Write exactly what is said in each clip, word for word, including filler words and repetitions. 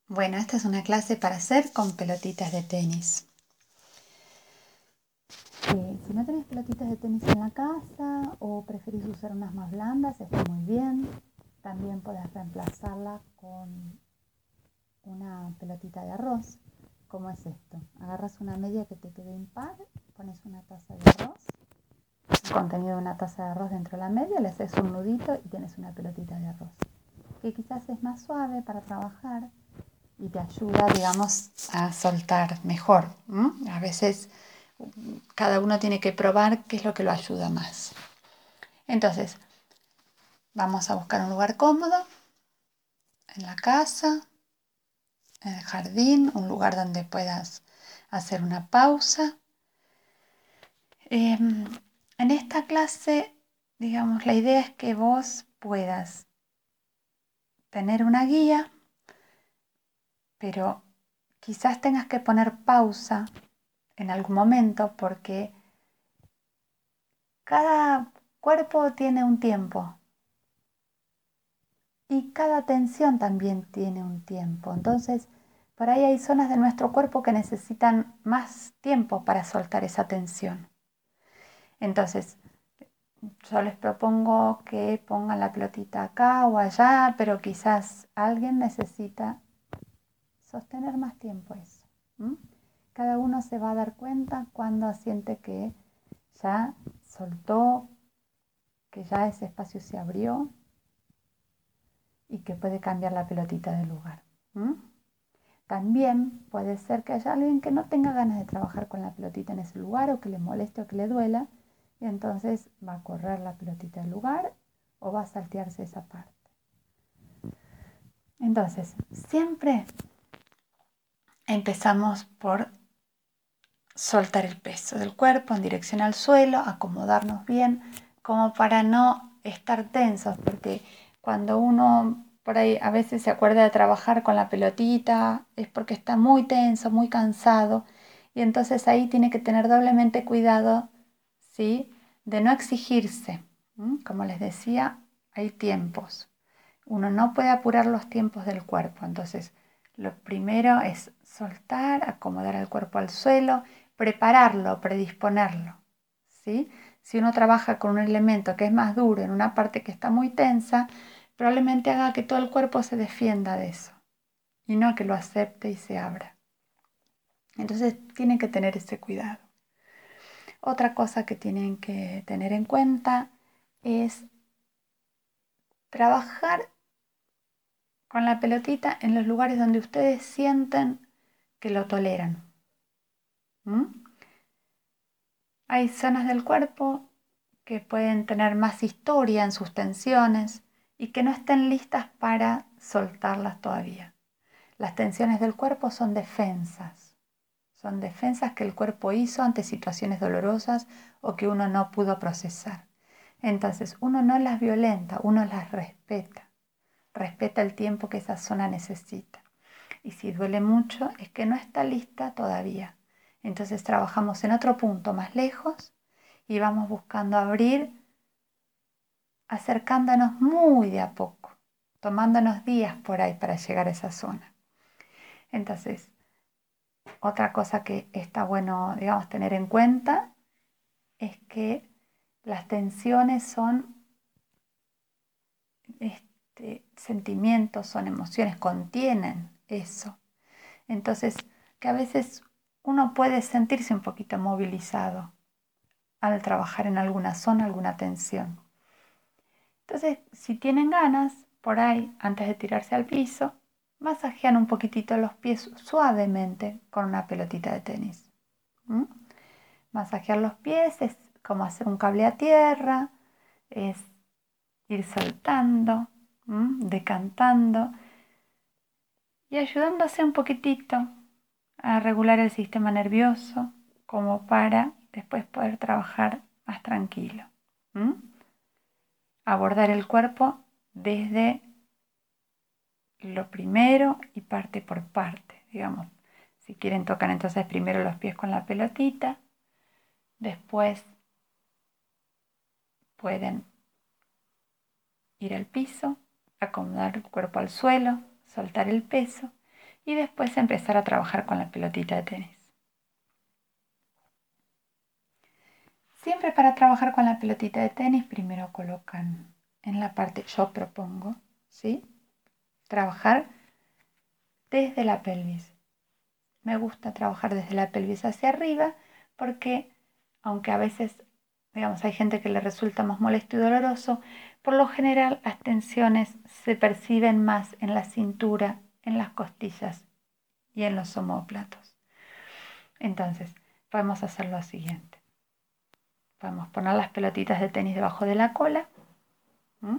Bueno, esta es una clase para hacer con pelotitas de tenis. Eh, si no tenés pelotitas de tenis en la casa o preferís usar unas más blandas, está muy bien. También podés reemplazarla con una pelotita de arroz, como es esto. Agarras una media que te quede impar, pones una taza de arroz, el contenido de una taza de arroz dentro de la media, le haces un nudito y tienes una pelotita de arroz, que quizás es más suave para trabajar y te ayuda, digamos, a soltar mejor. ¿m? A veces cada uno tiene que probar qué es lo que lo ayuda más. Entonces, vamos a buscar un lugar cómodo, en la casa, en el jardín, un lugar donde puedas hacer una pausa. Eh, en esta clase, digamos, la idea es que vos puedas tener una guía, pero quizás tengas que poner pausa en algún momento porque cada cuerpo tiene un tiempo y cada tensión también tiene un tiempo. Entonces, por ahí hay zonas de nuestro cuerpo que necesitan más tiempo para soltar esa tensión. Entonces, yo les propongo que pongan la pelotita acá o allá, pero quizás alguien necesita sostener más tiempo eso. ¿m? Cada uno se va a dar cuenta cuando siente que ya soltó, que ya ese espacio se abrió y que puede cambiar la pelotita de lugar. ¿m? También puede ser que haya alguien que no tenga ganas de trabajar con la pelotita en ese lugar o que le moleste o que le duela y entonces va a correr la pelotita del lugar o va a saltearse esa parte. Entonces, siempre empezamos por soltar el peso del cuerpo en dirección al suelo, acomodarnos bien, como para no estar tensos, porque cuando uno por ahí a veces se acuerda de trabajar con la pelotita, es porque está muy tenso, muy cansado, y entonces ahí tiene que tener doblemente cuidado, ¿sí? De no exigirse. ¿m? Como les decía, hay tiempos. Uno no puede apurar los tiempos del cuerpo, entonces lo primero es soltar, acomodar el cuerpo al suelo, prepararlo, predisponerlo, ¿sí? Si uno trabaja con un elemento que es más duro en una parte que está muy tensa, probablemente haga que todo el cuerpo se defienda de eso y no que lo acepte y se abra. Entonces tienen que tener ese cuidado. Otra cosa que tienen que tener en cuenta es trabajar con la pelotita en los lugares donde ustedes sienten que lo toleran. ¿Mm? Hay zonas del cuerpo que pueden tener más historia en sus tensiones y que no estén listas para soltarlas todavía. Las tensiones del cuerpo son defensas, son defensas que el cuerpo hizo ante situaciones dolorosas o que uno no pudo procesar. Entonces, uno no las violenta, uno las respeta, respeta el tiempo que esa zona necesita. Y si duele mucho es que no está lista todavía. Entonces trabajamos en otro punto más lejos y vamos buscando abrir, acercándonos muy de a poco, tomándonos días por ahí para llegar a esa zona. Entonces, otra cosa que está bueno, digamos, tener en cuenta es que las tensiones son este, sentimientos, son emociones, contienen eso. Entonces, que a veces uno puede sentirse un poquito movilizado al trabajar en alguna zona, alguna tensión. Entonces, si tienen ganas, por ahí, antes de tirarse al piso, masajean un poquitito los pies suavemente con una pelotita de tenis. ¿Mm? Masajear los pies es como hacer un cable a tierra, es ir soltando, ¿m? Decantando y ayudándose un poquitito a regular el sistema nervioso como para después poder trabajar más tranquilo. ¿m? Abordar el cuerpo desde lo primero y parte por parte, digamos. Si quieren tocan entonces primero los pies con la pelotita, después pueden ir al piso, acomodar el cuerpo al suelo, soltar el peso y después empezar a trabajar con la pelotita de tenis. Siempre para trabajar con la pelotita de tenis, primero colocan en la parte, yo propongo, ¿sí? Trabajar desde la pelvis. Me gusta trabajar desde la pelvis hacia arriba porque, aunque a veces, digamos, hay gente que le resulta más molesto y doloroso, por lo general las tensiones se perciben más en la cintura, en las costillas y en los omóplatos. Entonces, podemos hacer lo siguiente. Podemos poner las pelotitas de tenis debajo de la cola. ¿Mm?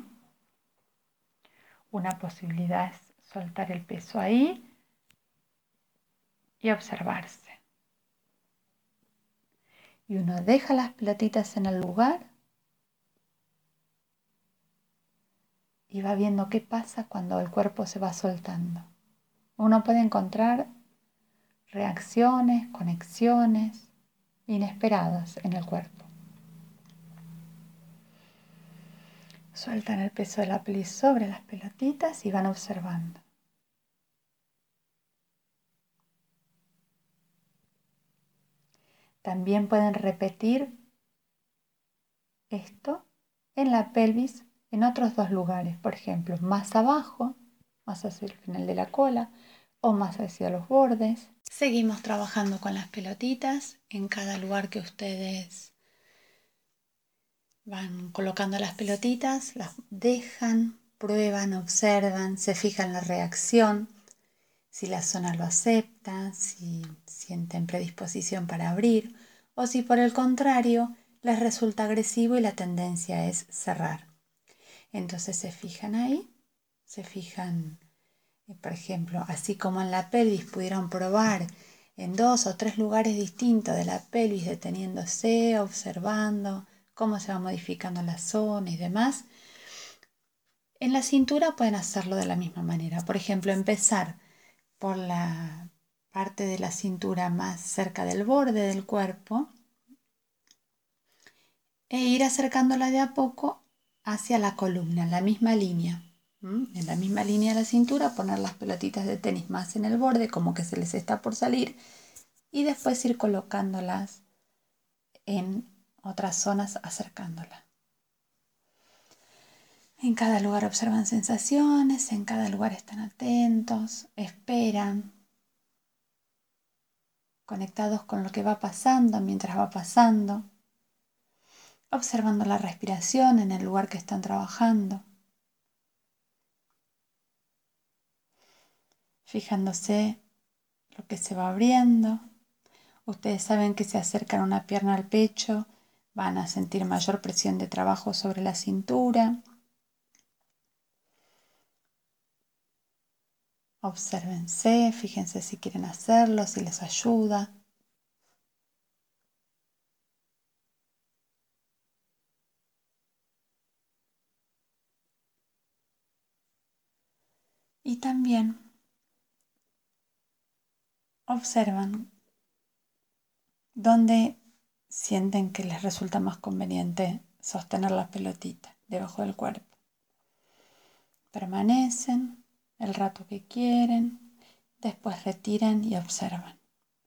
Una posibilidad es soltar el peso ahí y observarse. Y uno deja las pelotitas en el lugar y va viendo qué pasa cuando el cuerpo se va soltando. Uno puede encontrar reacciones, conexiones inesperadas en el cuerpo. Sueltan el peso de la pelvis sobre las pelotitas y van observando. También pueden repetir esto en la pelvis en otros dos lugares, por ejemplo, más abajo, más hacia el final de la cola o más hacia los bordes. Seguimos trabajando con las pelotitas en cada lugar que ustedes van colocando las pelotitas, las dejan, prueban, observan, se fijan la reacción, si la zona lo acepta, si sienten predisposición para abrir o si por el contrario les resulta agresivo y la tendencia es cerrar. Entonces se fijan ahí, se fijan, por ejemplo, así como en la pelvis pudieron probar en dos o tres lugares distintos de la pelvis, deteniéndose, observando cómo se va modificando la zona y demás. En la cintura pueden hacerlo de la misma manera. Por ejemplo, empezar por la parte de la cintura más cerca del borde del cuerpo e ir acercándola de a poco hacia la columna, en la misma línea. ¿Mm? En la misma línea de la cintura, poner las pelotitas de tenis más en el borde, como que se les está por salir, y después ir colocándolas en otras zonas, acercándolas. En cada lugar observan sensaciones, en cada lugar están atentos, esperan, conectados con lo que va pasando mientras va pasando, observando la respiración en el lugar que están trabajando, fijándose lo que se va abriendo. Ustedes saben que si acercan una pierna al pecho, van a sentir mayor presión de trabajo sobre la cintura. Obsérvense, fíjense si quieren hacerlo, si les ayuda. Y también observan dónde sienten que les resulta más conveniente sostener la pelotita debajo del cuerpo. Permanecen el rato que quieren, después retiran y observan.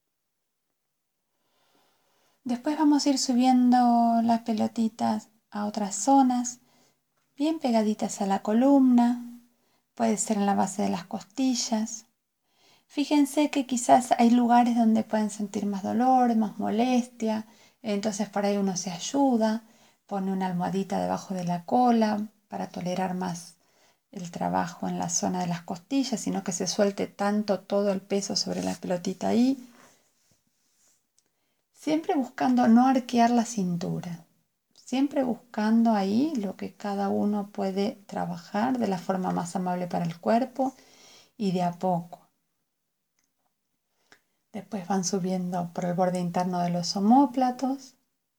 Después vamos a ir subiendo las pelotitas a otras zonas, bien pegaditas a la columna, puede ser en la base de las costillas. Fíjense que quizás hay lugares donde pueden sentir más dolor, más molestia, entonces por ahí uno se ayuda, pone una almohadita debajo de la cola para tolerar más el trabajo en la zona de las costillas, sino que se suelte tanto todo el peso sobre la pelotita ahí. Siempre buscando no arquear la cintura, siempre buscando ahí lo que cada uno puede trabajar de la forma más amable para el cuerpo y de a poco. Después van subiendo por el borde interno de los omóplatos.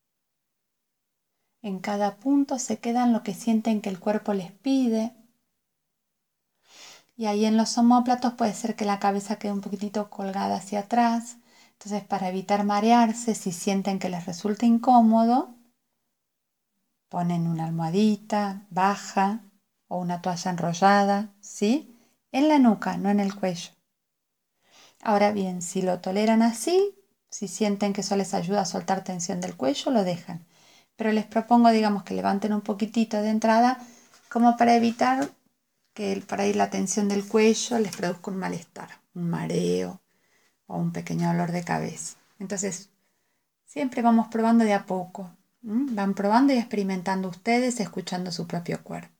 En cada punto se quedan lo que sienten que el cuerpo les pide. Y ahí en los omóplatos puede ser que la cabeza quede un poquitito colgada hacia atrás. Entonces, para evitar marearse, si sienten que les resulta incómodo, ponen una almohadita baja o una toalla enrollada, ¿sí? En la nuca, no en el cuello. Ahora bien, si lo toleran así, si sienten que eso les ayuda a soltar tensión del cuello, lo dejan. Pero les propongo, digamos, que levanten un poquitito de entrada como para evitar que por ahí la tensión del cuello les produzca un malestar, un mareo o un pequeño dolor de cabeza. Entonces, siempre vamos probando de a poco. ¿m? Van probando y experimentando ustedes, escuchando su propio cuerpo.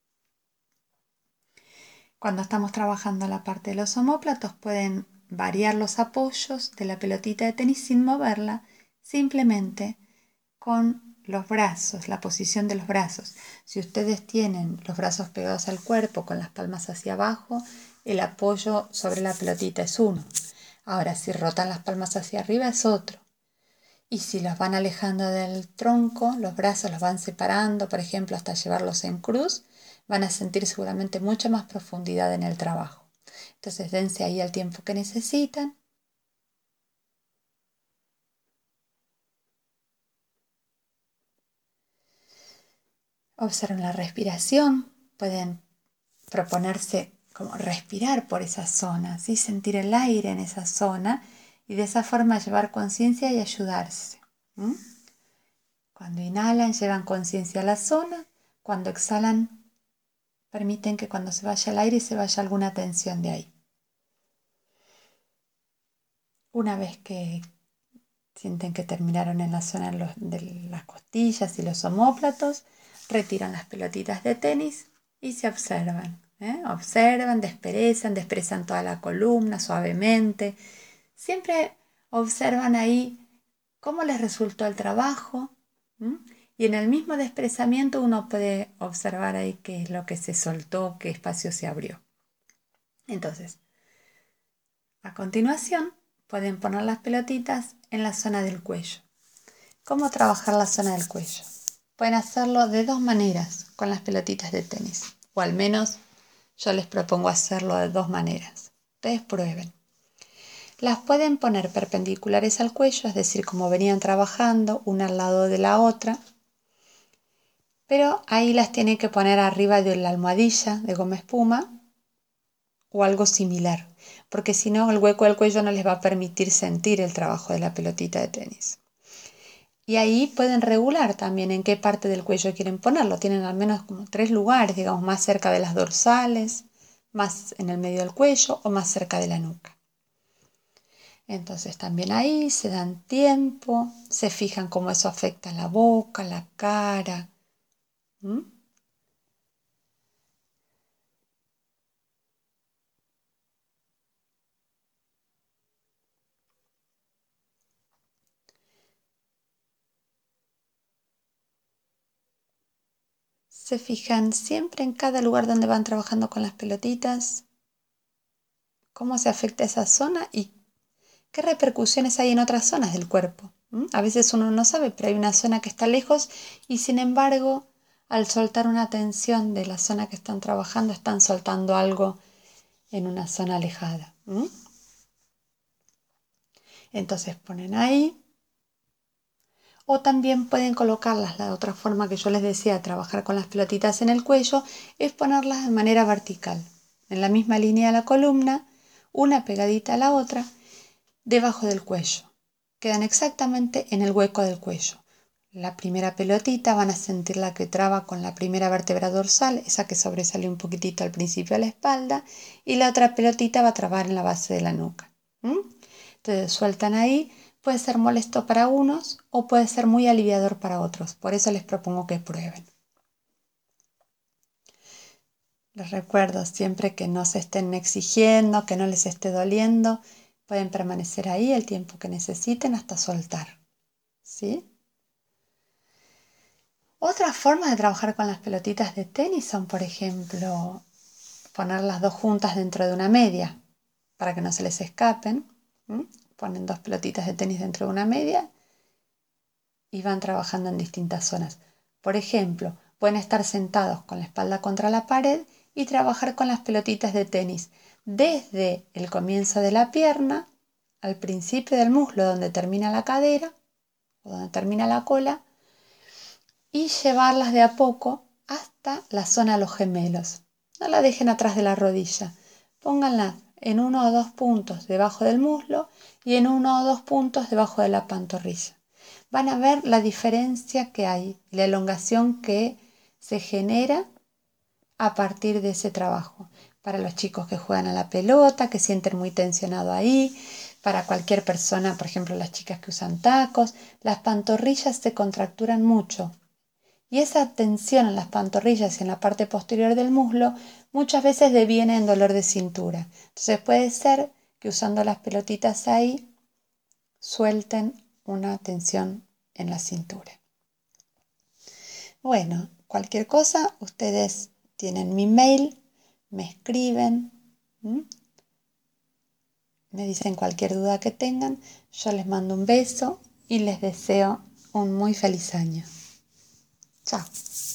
Cuando estamos trabajando la parte de los omóplatos, pueden variar los apoyos de la pelotita de tenis sin moverla, simplemente con los brazos, la posición de los brazos. Si ustedes tienen los brazos pegados al cuerpo con las palmas hacia abajo, el apoyo sobre la pelotita es uno. Ahora, si rotan las palmas hacia arriba es otro. Y si los van alejando del tronco, los brazos los van separando, por ejemplo, hasta llevarlos en cruz, van a sentir seguramente mucha más profundidad en el trabajo. Entonces, dense ahí el tiempo que necesitan. Observen la respiración. Pueden proponerse como respirar por esa zona, ¿sí? Sentir el aire en esa zona y de esa forma llevar conciencia y ayudarse. ¿m? Cuando inhalan, llevan conciencia a la zona. Cuando exhalan, permiten que cuando se vaya el aire se vaya alguna tensión de ahí. Una vez que sienten que terminaron en la zona de, los, de las costillas y los omóplatos, retiran las pelotitas de tenis y se observan. ¿eh? Observan, desperezan, desperezan toda la columna suavemente. Siempre observan ahí cómo les resultó el trabajo. ¿m? Y en el mismo desperezamiento uno puede observar ahí qué es lo que se soltó, qué espacio se abrió. Entonces, a continuación, pueden poner las pelotitas en la zona del cuello. ¿Cómo trabajar la zona del cuello? Pueden hacerlo de dos maneras con las pelotitas de tenis, o al menos yo les propongo hacerlo de dos maneras. Ustedes prueben. Las pueden poner perpendiculares al cuello, es decir, como venían trabajando, una al lado de la otra, pero ahí las tienen que poner arriba de la almohadilla de goma espuma o algo similar, porque si no el hueco del cuello no les va a permitir sentir el trabajo de la pelotita de tenis. Y ahí pueden regular también en qué parte del cuello quieren ponerlo. Tienen al menos como tres lugares, digamos, más cerca de las dorsales, más en el medio del cuello o más cerca de la nuca. Entonces también ahí se dan tiempo, se fijan cómo eso afecta la boca, la cara. ¿Mm? Se fijan siempre en cada lugar donde van trabajando con las pelotitas, cómo se afecta esa zona y qué repercusiones hay en otras zonas del cuerpo. ¿Mm? A veces uno no sabe, pero hay una zona que está lejos y sin embargo, al soltar una tensión de la zona que están trabajando, están soltando algo en una zona alejada. ¿Mm? Entonces ponen ahí. O también pueden colocarlas, la otra forma que yo les decía de trabajar con las pelotitas en el cuello, es ponerlas de manera vertical, en la misma línea de la columna, una pegadita a la otra, debajo del cuello. Quedan exactamente en el hueco del cuello. La primera pelotita van a sentir la que traba con la primera vértebra dorsal, esa que sobresale un poquitito al principio de la espalda, y la otra pelotita va a trabar en la base de la nuca. ¿Mm? Entonces sueltan ahí. Puede ser molesto para unos o puede ser muy aliviador para otros. Por eso les propongo que prueben. Les recuerdo siempre que no se estén exigiendo, que no les esté doliendo. Pueden permanecer ahí el tiempo que necesiten hasta soltar. ¿Sí? Otras formas de trabajar con las pelotitas de tenis son, por ejemplo, poner las dos juntas dentro de una media para que no se les escapen. ¿Mm? Ponen dos pelotitas de tenis dentro de una media y van trabajando en distintas zonas. Por ejemplo, pueden estar sentados con la espalda contra la pared y trabajar con las pelotitas de tenis desde el comienzo de la pierna al principio del muslo donde termina la cadera o donde termina la cola y llevarlas de a poco hasta la zona de los gemelos. No la dejen atrás de la rodilla. Pónganla en uno o dos puntos debajo del muslo y en uno o dos puntos debajo de la pantorrilla. Van a ver la diferencia que hay, la elongación que se genera a partir de ese trabajo. Para los chicos que juegan a la pelota, que sienten muy tensionado ahí, para cualquier persona, por ejemplo las chicas que usan tacos, las pantorrillas se contracturan mucho. Y esa tensión en las pantorrillas y en la parte posterior del muslo muchas veces deviene en dolor de cintura. Entonces puede ser que usando las pelotitas ahí suelten una tensión en la cintura. Bueno, cualquier cosa, ustedes tienen mi mail, me escriben, ¿m? me dicen cualquier duda que tengan, yo les mando un beso y les deseo un muy feliz año. Chao.